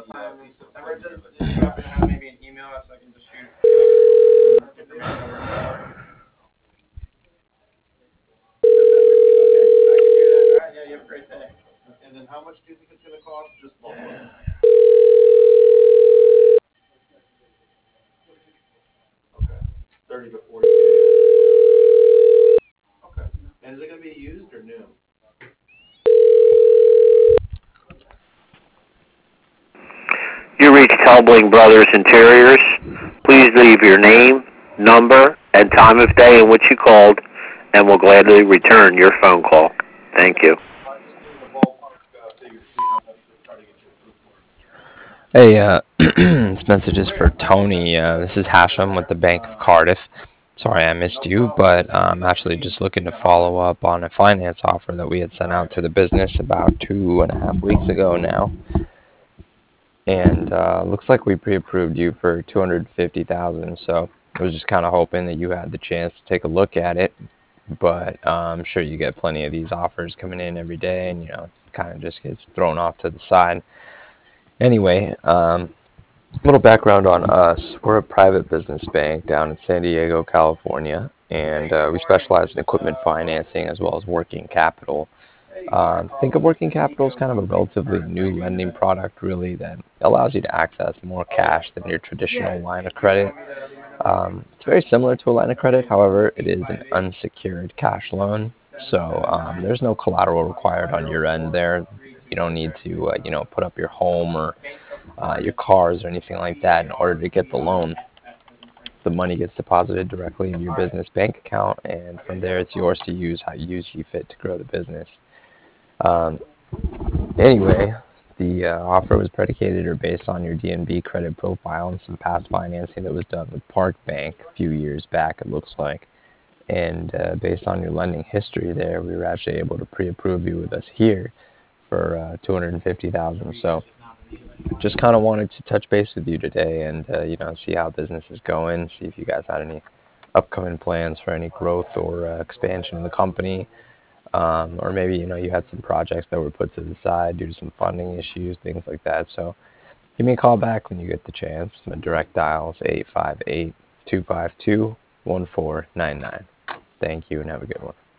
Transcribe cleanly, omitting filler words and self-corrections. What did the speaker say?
Ever just you happen to have maybe an email so I can just shoot information over to her? Okay, I can do that. All right, yeah, you have a great day. And then how much do you think it's going to cost? Just ballpark. Okay, 30 to 40K. Okay, and is it going to be used or new? You reached Helbling Brothers Interiors. Please leave your name, number, and time of day in which you called, and we'll gladly return your phone call. Thank you. I just needed a ballpark figure to see how much to try to get you approved for. Hey, this message is for Tony. This is Hashem with the Bank of Cardiff. Sorry I missed you, but I'm actually just looking to follow up on a finance offer that we had sent out to the business about 2.5 weeks ago now. And looks like we pre-approved you for 250,000. So I was just kind of hoping that you had the chance to take a look at it. But I'm sure you get plenty of these offers coming in every day, and kind of just gets thrown off to the side. Anyway, little background on us. We're a private business bank down in San Diego, California, and we specialize in equipment financing as well as working capital. Think of working capital as kind of a relatively new lending product, really, that allows you to access more cash than your traditional line of credit. It's very similar to a line of credit, however, it is an unsecured cash loan. So there's no collateral required on your end there. You don't need to, put up your home or your cars or anything like that in order to get the loan. The money gets deposited directly in your business bank account, and from there it's yours to use how you see fit to grow the business. Um, anyway, the offer was predicated or based on your DNB credit profile and some past financing that was done with Park Bank a few years back, it looks like. And based on your lending history there, we were actually able to pre-approve you with us here for 250,000. So just kind of wanted to touch base with you today and see how business is going, see if you guys had any upcoming plans for any growth or expansion in the company, or maybe you had some projects that were put to the side due to some funding issues, things like that. So give me a call back when you get the chance. My direct dial is 858-252-1499. Thank you and have a good one.